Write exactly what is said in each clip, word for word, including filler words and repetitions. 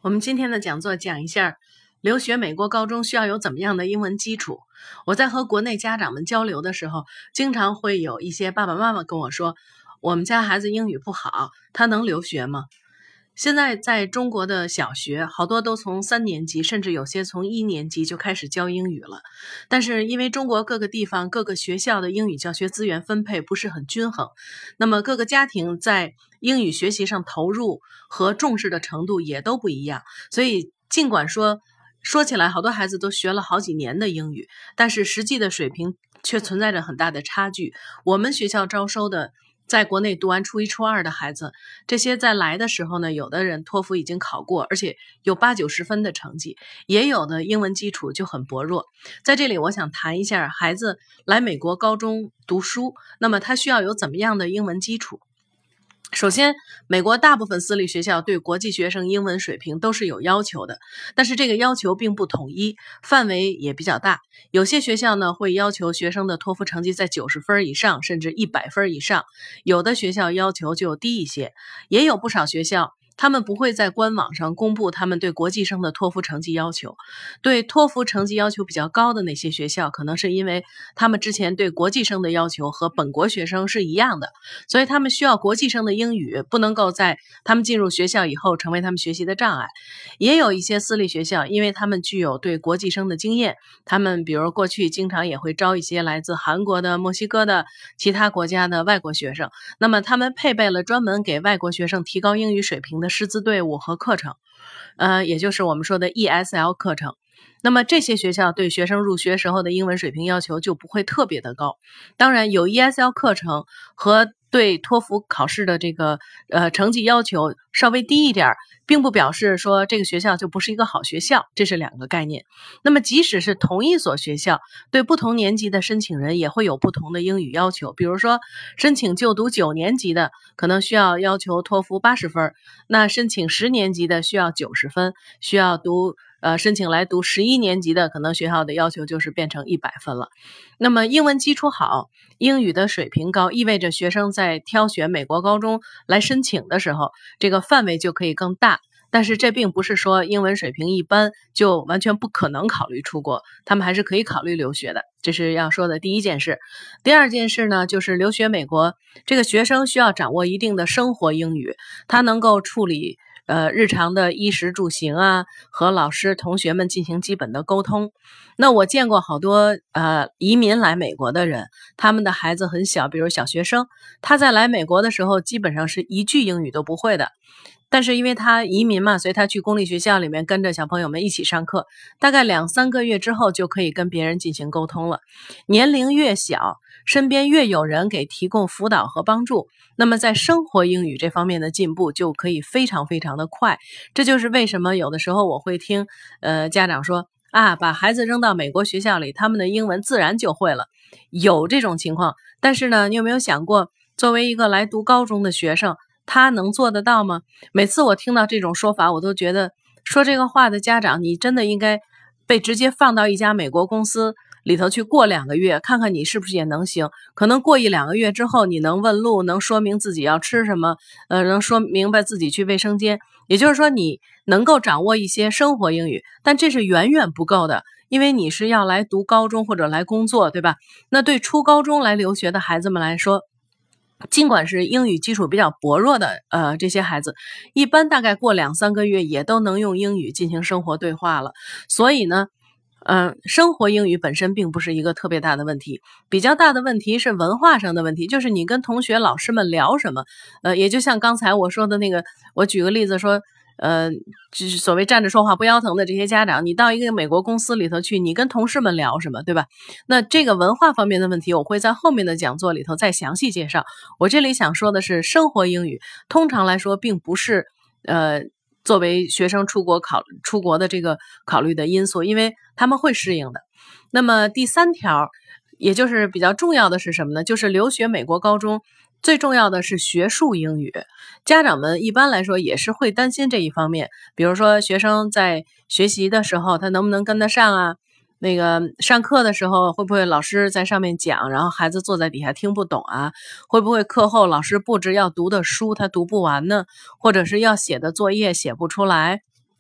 我们今天的讲座讲一下留学美国高中需要有怎么样的英文基础。我在和国内家长们交流的时候，经常会有一些爸爸妈妈跟我说，我们家孩子英语不好，他能留学吗？现在在中国的小学，好多都从三年级，甚至有些从一年级就开始教英语了。但是因为中国各个地方各个学校的英语教学资源分配不是很均衡，那么各个家庭在英语学习上投入和重视的程度也都不一样。所以尽管说说起来好多孩子都学了好几年的英语，但是实际的水平却存在着很大的差距。我们学校招收的在国内读完初一、初二的孩子，这些在来的时候呢，有的人托福已经考过，而且有八九十分的成绩，也有的英文基础就很薄弱。在这里我想谈一下孩子来美国高中读书，那么他需要有怎么样的英文基础。首先，美国大部分私立学校对国际学生英文水平都是有要求的，但是这个要求并不统一，范围也比较大。有些学校呢会要求学生的托福成绩在九十分以上，甚至一百分以上，有的学校要求就低一些，也有不少学校他们不会在官网上公布他们对国际生的托福成绩要求。对托福成绩要求比较高的那些学校，可能是因为他们之前对国际生的要求和本国学生是一样的，所以他们需要国际生的英语不能够在他们进入学校以后成为他们学习的障碍。也有一些私立学校，因为他们具有对国际生的经验，他们比如过去经常也会招一些来自韩国的、墨西哥的、其他国家的外国学生，那么他们配备了专门给外国学生提高英语水平的师资队伍和课程，呃，也就是我们说的 E S L 课程。那么这些学校对学生入学时候的英文水平要求就不会特别的高。当然有 E S L 课程和对托福考试的这个呃成绩要求稍微低一点，并不表示说这个学校就不是一个好学校，这是两个概念。那么即使是同一所学校，对不同年级的申请人也会有不同的英语要求。比如说申请就读九年级的可能需要要求托福八十分，那申请十年级的需要九十分，需要读呃，申请来读十一年级的，可能学校的要求就是变成一百分了。那么英文基础好，英语的水平高，意味着学生在挑选美国高中来申请的时候，这个范围就可以更大。但是这并不是说英文水平一般就完全不可能考虑出国，他们还是可以考虑留学的，这是要说的第一件事。第二件事呢，就是留学美国，这个学生需要掌握一定的生活英语，他能够处理呃，日常的衣食住行啊，和老师同学们进行基本的沟通。那我见过好多呃移民来美国的人，他们的孩子很小，比如小学生，他在来美国的时候基本上是一句英语都不会的。但是因为他移民嘛，所以他去公立学校里面跟着小朋友们一起上课，大概两三个月之后就可以跟别人进行沟通了。年龄越小，身边越有人给提供辅导和帮助，那么在生活英语这方面的进步就可以非常非常的快。这就是为什么有的时候我会听呃家长说啊，把孩子扔到美国学校里，他们的英文自然就会了。有这种情况，但是呢，你有没有想过，作为一个来读高中的学生，他能做得到吗？每次我听到这种说法，我都觉得说这个话的家长，你真的应该被直接放到一家美国公司里头去过两个月，看看你是不是也能行。可能过一两个月之后，你能问路，能说明自己要吃什么，呃，能说明白自己去卫生间。也就是说，你能够掌握一些生活英语，但这是远远不够的，因为你是要来读高中或者来工作，对吧？那对初高中来留学的孩子们来说，尽管是英语基础比较薄弱的呃这些孩子，一般大概过两三个月也都能用英语进行生活对话了。所以呢嗯、呃，生活英语本身并不是一个特别大的问题，比较大的问题是文化上的问题，就是你跟同学老师们聊什么。呃，也就像刚才我说的那个，我举个例子说，呃，就是所谓站着说话不腰疼的这些家长，你到一个美国公司里头去，你跟同事们聊什么，对吧？那这个文化方面的问题，我会在后面的讲座里头再详细介绍。我这里想说的是，生活英语通常来说并不是呃作为学生出国考出国的这个考虑的因素，因为他们会适应的。那么第三条，也就是比较重要的是什么呢？就是留学美国高中最重要的是学术英语，家长们一般来说也是会担心这一方面，比如说学生在学习的时候他能不能跟得上啊，那个上课的时候会不会老师在上面讲，然后孩子坐在底下听不懂啊，会不会课后老师布置要读的书他读不完呢，或者是要写的作业写不出来，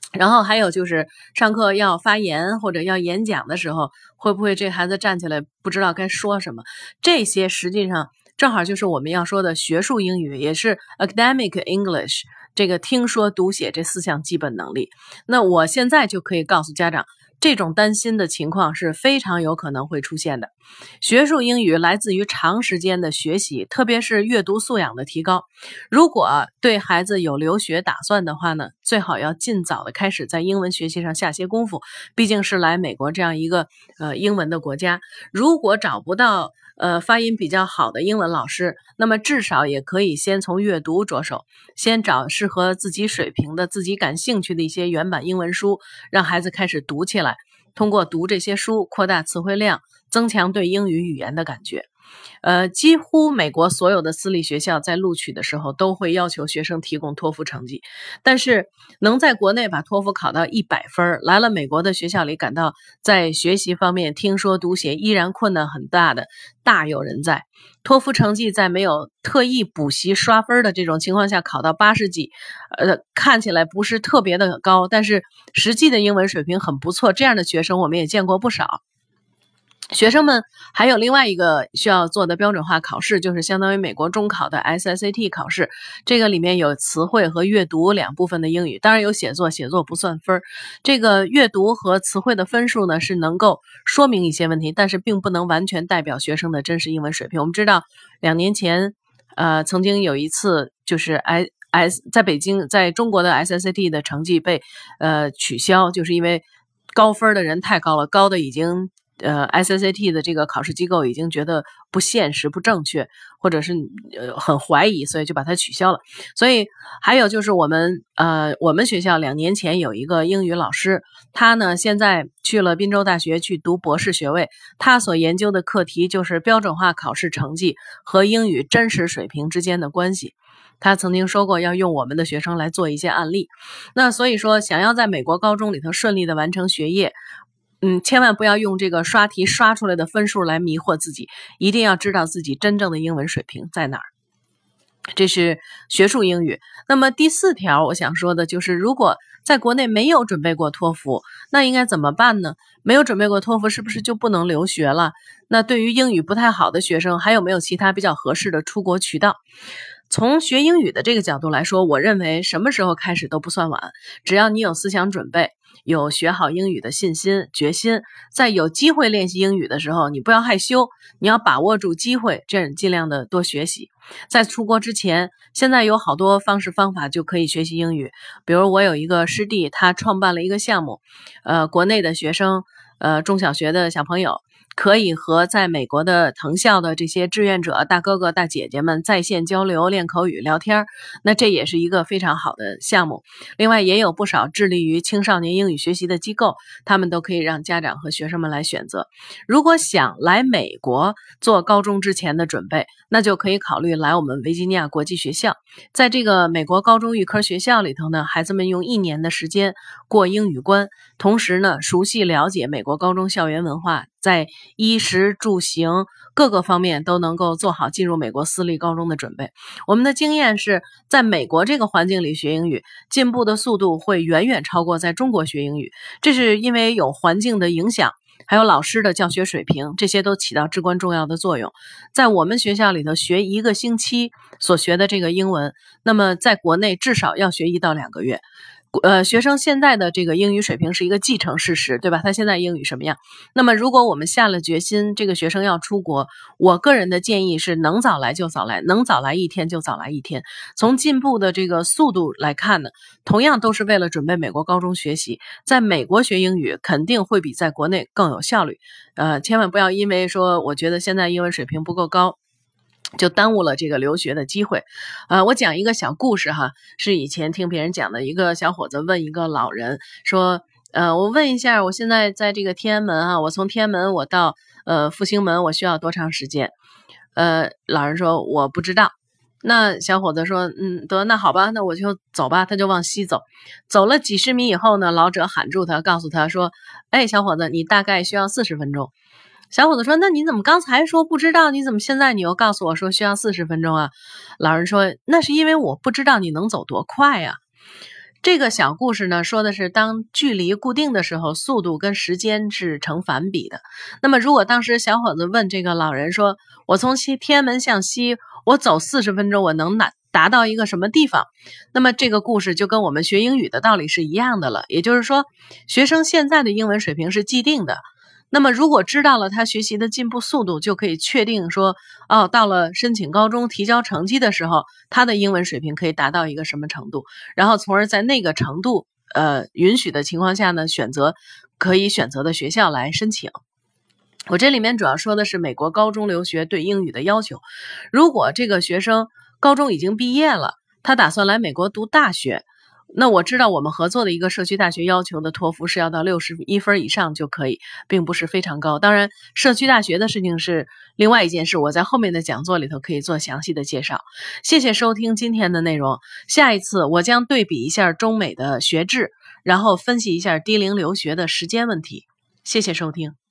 然后还有就是上课要发言或者要演讲的时候，会不会这孩子站起来不知道该说什么？这些实际上正好就是我们要说的学术英语，也是 academic English， 这个听说读写这四项基本能力。那我现在就可以告诉家长，这种担心的情况是非常有可能会出现的。学术英语来自于长时间的学习，特别是阅读素养的提高。如果对孩子有留学打算的话呢，最好要尽早的开始在英文学习上下些功夫，毕竟是来美国这样一个呃英文的国家。如果找不到呃发音比较好的英文老师，那么至少也可以先从阅读着手，先找适合自己水平的、自己感兴趣的一些原版英文书，让孩子开始读起来。通过读这些书，扩大词汇量，增强对英语语言的感觉。呃，几乎美国所有的私立学校在录取的时候都会要求学生提供托福成绩，但是能在国内把托福考到一百分，来了美国的学校里感到在学习方面听说读写依然困难很大的，大有人在。托福成绩在没有特意补习刷分的这种情况下考到八十几，呃，看起来不是特别的高，但是实际的英文水平很不错，这样的学生我们也见过不少。学生们还有另外一个需要做的标准化考试，就是相当于美国中考的 S S A T 考试，这个里面有词汇和阅读两部分的英语，当然有写作，写作不算分。这个阅读和词汇的分数呢，是能够说明一些问题，但是并不能完全代表学生的真实英文水平。我们知道两年前呃，曾经有一次就是 I S 在北京在中国的 S S A T 的成绩被呃取消，就是因为高分的人太高了，高的已经呃 S S A T 的这个考试机构已经觉得不现实、不正确，或者是呃很怀疑，所以就把它取消了。所以还有就是我们呃我们学校两年前有一个英语老师，他呢现在去了宾州大学去读博士学位，他所研究的课题就是标准化考试成绩和英语真实水平之间的关系。他曾经说过要用我们的学生来做一些案例。那所以说想要在美国高中里头顺利的完成学业，嗯，千万不要用这个刷题刷出来的分数来迷惑自己，一定要知道自己真正的英文水平在哪儿。这是学术英语。那么第四条我想说的就是，如果在国内没有准备过托福，那应该怎么办呢？没有准备过托福是不是就不能留学了？那对于英语不太好的学生，还有没有其他比较合适的出国渠道？从学英语的这个角度来说，我认为什么时候开始都不算晚，只要你有思想准备，有学好英语的信心、决心，在有机会练习英语的时候，你不要害羞，你要把握住机会，这样尽量的多学习。在出国之前，现在有好多方式方法就可以学习英语，比如我有一个师弟，他创办了一个项目，呃，国内的学生，呃，中小学的小朋友，可以和在美国的藤校的这些志愿者大哥哥大姐姐们在线交流、练口语、聊天，那这也是一个非常好的项目。另外也有不少致力于青少年英语学习的机构，他们都可以让家长和学生们来选择。如果想来美国做高中之前的准备，那就可以考虑来我们维吉尼亚国际学校。在这个美国高中预科学校里头呢，孩子们用一年的时间过英语关，同时呢熟悉了解美国高中校园文化，在衣食住行各个方面都能够做好进入美国私立高中的准备。我们的经验是，在美国这个环境里学英语，进步的速度会远远超过在中国学英语。这是因为有环境的影响，还有老师的教学水平，这些都起到至关重要的作用。在我们学校里头学一个星期所学的这个英文，那么在国内至少要学一到两个月。呃，学生现在的这个英语水平是一个既成事实，对吧？他现在英语什么样？那么如果我们下了决心，这个学生要出国，我个人的建议是能早来就早来，能早来一天就早来一天。从进步的这个速度来看呢，同样都是为了准备美国高中学习，在美国学英语肯定会比在国内更有效率。呃，千万不要因为说我觉得现在英文水平不够高，就耽误了这个留学的机会。呃，我讲一个小故事哈，是以前听别人讲的。一个小伙子问一个老人说，呃，我问一下，我现在在这个天安门啊，我从天安门我到呃复兴门，我需要多长时间？呃，老人说我不知道。那小伙子说，嗯，得，那好吧，那我就走吧。他就往西走，走了几十米以后呢，老者喊住他，告诉他说，哎，小伙子，你大概需要四十分钟。小伙子说，那你怎么刚才说不知道，你怎么现在你又告诉我说需要四十分钟啊？老人说，那是因为我不知道你能走多快呀。 这个小故事呢，说的是当距离固定的时候，速度跟时间是成反比的。那么如果当时小伙子问这个老人说，我从西天安门向西，我走四十分钟，我能达达到一个什么地方？那么这个故事就跟我们学英语的道理是一样的了。也就是说，学生现在的英文水平是既定的。那么如果知道了他学习的进步速度，就可以确定说，哦，到了申请高中提交成绩的时候，他的英文水平可以达到一个什么程度，然后从而在那个程度呃允许的情况下呢，选择可以选择的学校来申请。我这里面主要说的是美国高中留学对英语的要求。如果这个学生高中已经毕业了，他打算来美国读大学，那我知道我们合作的一个社区大学要求的托福是要到六十一分以上就可以，并不是非常高。当然，社区大学的事情是另外一件事，我在后面的讲座里头可以做详细的介绍。谢谢收听今天的内容，下一次我将对比一下中美的学制，然后分析一下低龄留学的时间问题。谢谢收听。